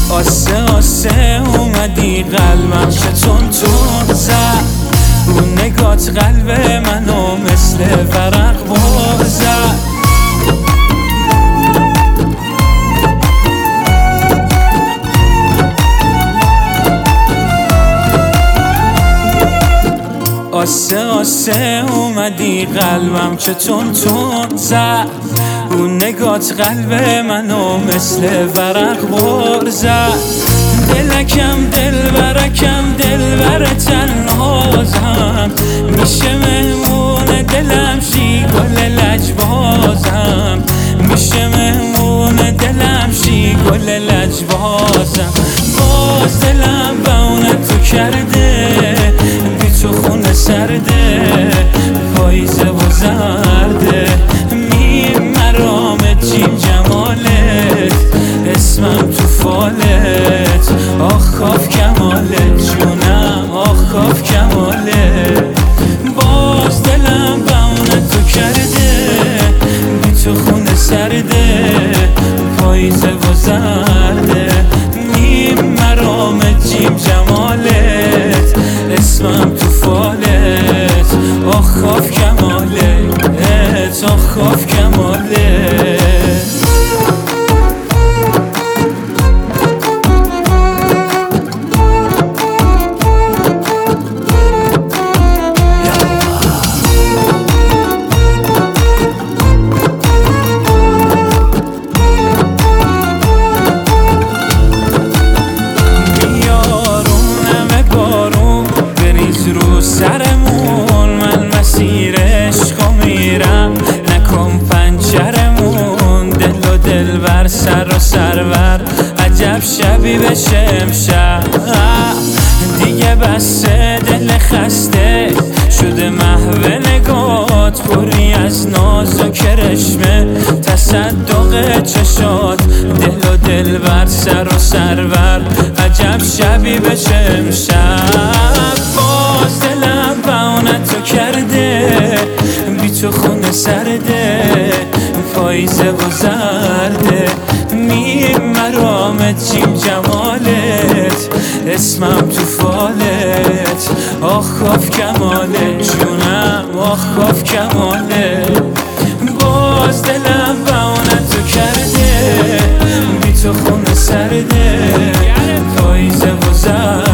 آسه آسه اومدی قلبم که تون تون زد، اون نگات قلب منو مثل ورق بر زد. آسه آسه اومدی قلبم که تون تون زد، اون نگات قلب منو مثل ورق بر زد. دلکم دلبرکم دلبر تنهازم، میشه مهمون دلم شی گل لجبازم، میشه مهمون دلم شی گل لجبازم. باز دلم با اون تو کرده، بی تو خونه سرده، پاییزه و زرده، مرامت جیم جمالت، اسمم تو فالت، آخ کاف کمالت جونم، آخ کاف کمالت. باز دلم با اون تو کرده، بی تو خونه سرده، پاییزه و زرده، مرامت جیم جمالت، اسمم تو فالت، آخ کاف کمالت، آخ کاف کمالت. سرمون من مسیر عشقو میرم، نکن پنچرمون دل و دلبر سر و سرور، عجب شبی بشه امشب. دیگه بسه دل خسته شده محو نگات، پری از ناز و کرشمه تصدق چشات، دل و دلبر سر و سرور، عجب شبی بشه امشب. باز دلم با تو کرده، بی تو خونه سرده، پاییزه و زرده، مرامت جیم جمالت، اسمم تو فالت، آخ کاف کمالت جونم، آخ کاف کمالت. باز دلم با تو کرده، بی تو خونه سرده، پاییزه و زرده،